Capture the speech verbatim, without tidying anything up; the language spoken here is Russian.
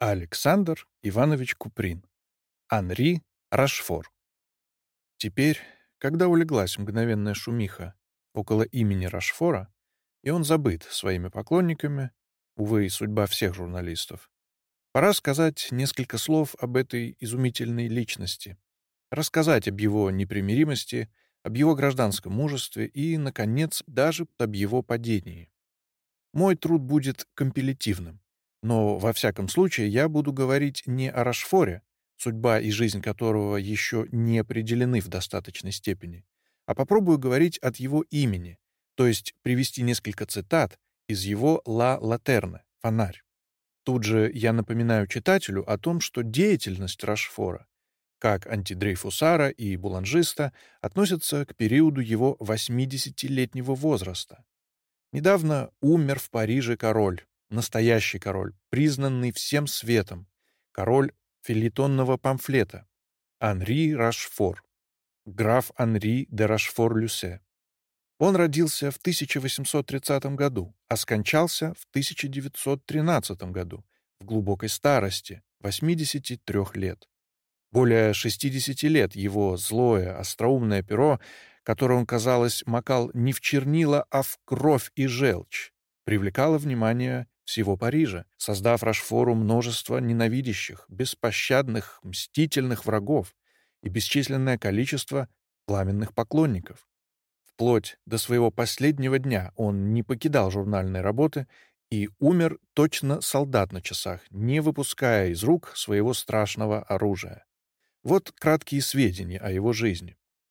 Александр Иванович Куприн. Анри Рашфор. Теперь, когда улеглась мгновенная шумиха около имени Рашфора, и он забыт своими поклонниками, увы, и судьба всех журналистов, пора сказать несколько слов об этой изумительной личности, рассказать об его непримиримости, об его гражданском мужестве и, наконец, даже об его падении. Мой труд будет компилятивным, но, во всяком случае, я буду говорить не о Рашфоре, судьба и жизнь которого еще не определены в достаточной степени, а попробую говорить от его имени, то есть привести несколько цитат из его «Ла Латерна» — «Фонарь». Тут же я напоминаю читателю о том, что деятельность Рашфора, как антидрейфусара и буланжиста, относится к периоду его восьмидесятилетнего возраста. Недавно умер в Париже король, настоящий король, признанный всем светом, король фельетонного памфлета, Анри Рашфор, граф Анри де Рашфор-Люсе. Он родился в тысяча восемьсот тридцатом году, а скончался в тысяча девятьсот тринадцатом году, в глубокой старости, восьмидесяти трёх лет. Более шестидесяти лет его злое, остроумное перо, которое он, казалось, макал не в чернила, а в кровь и желчь, привлекало внимание всего Парижа, создав Рашфору множество ненавидящих, беспощадных, мстительных врагов и бесчисленное количество пламенных поклонников. Вплоть до своего последнего дня он не покидал журнальной работы и умер точно солдат на часах, не выпуская из рук своего страшного оружия. Вот краткие сведения о его жизни.